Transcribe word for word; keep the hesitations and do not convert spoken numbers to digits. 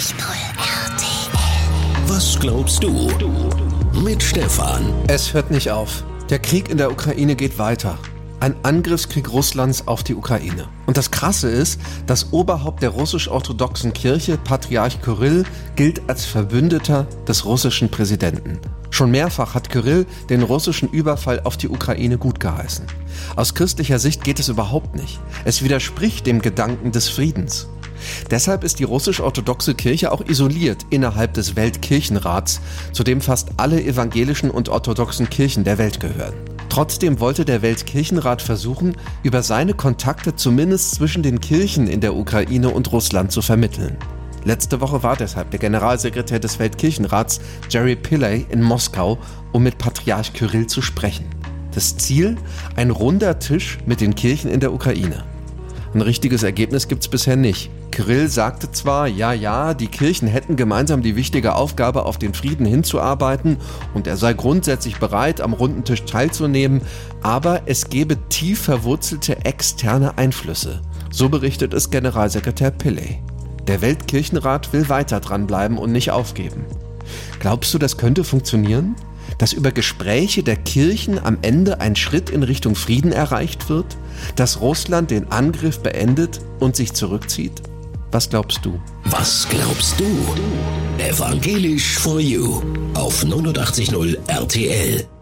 R T L. Was glaubst du? Mit Stefan. Es hört nicht auf. Der Krieg in der Ukraine geht weiter. Ein Angriffskrieg Russlands auf die Ukraine. Und das Krasse ist, das Oberhaupt der russisch-orthodoxen Kirche, Patriarch Kyrill, gilt als Verbündeter des russischen Präsidenten. Schon mehrfach hat Kyrill den russischen Überfall auf die Ukraine gutgeheißen. Aus christlicher Sicht geht es überhaupt nicht. Es widerspricht dem Gedanken des Friedens. Deshalb ist die russisch-orthodoxe Kirche auch isoliert innerhalb des Weltkirchenrats, zu dem fast alle evangelischen und orthodoxen Kirchen der Welt gehören. Trotzdem wollte der Weltkirchenrat versuchen, über seine Kontakte zumindest zwischen den Kirchen in der Ukraine und Russland zu vermitteln. Letzte Woche war deshalb der Generalsekretär des Weltkirchenrats, Jerry Pillay, in Moskau, um mit Patriarch Kyrill zu sprechen. Das Ziel? Ein runder Tisch mit den Kirchen in der Ukraine. Ein richtiges Ergebnis gibt's bisher nicht. Kyrill sagte zwar, ja, ja, die Kirchen hätten gemeinsam die wichtige Aufgabe, auf den Frieden hinzuarbeiten und er sei grundsätzlich bereit, am runden Tisch teilzunehmen, aber es gebe tief verwurzelte externe Einflüsse. So berichtet es Generalsekretär Pillay. Der Weltkirchenrat will weiter dranbleiben und nicht aufgeben. Glaubst du, das könnte funktionieren? Dass über Gespräche der Kirchen am Ende ein Schritt in Richtung Frieden erreicht wird? Dass Russland den Angriff beendet und sich zurückzieht? Was glaubst du? Was glaubst du? Evangelisch for You auf neunundachtzig Komma null R T L.